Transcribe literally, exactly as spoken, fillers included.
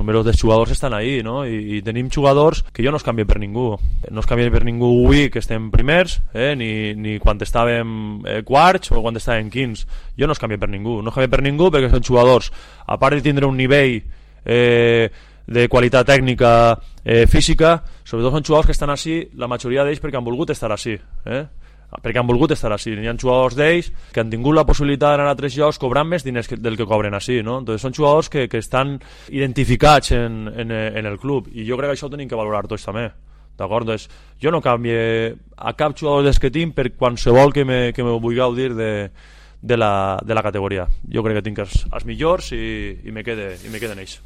números dels jugadors estan ahí, no? I, i tenim jugadors que jo no es canvio per ningú. No es canvio per ningú avui que estem primers, eh? ni, ni quan estàvem eh, quarts o quan estàvem quins. Jo no es canvio per ningú. No es canvio per ningú perquè són jugadors, a part de tindre un nivell eh, de qualitat tècnica, eh, física, sobretot són jugadors que estan així, la majoria d'ells perquè han volgut estar així, eh? perquè han volgut estar així. Hi ha jugadors d'ells que han tingut la possibilitat d'anar a altres llocs cobrant més diners que, del que cobren així, no? Entonces són jugadors que, que estan identificats en, en, en el club, i jo crec que això ho tenim que valorar tots també, d'acord? Entonces, jo no canvie a cap jugador dels que tinc per qualsevol que me, que me vull gaudir de, de, la, de la categoria. Jo crec que tinc els, els millors i, i me quede, i me queden ells.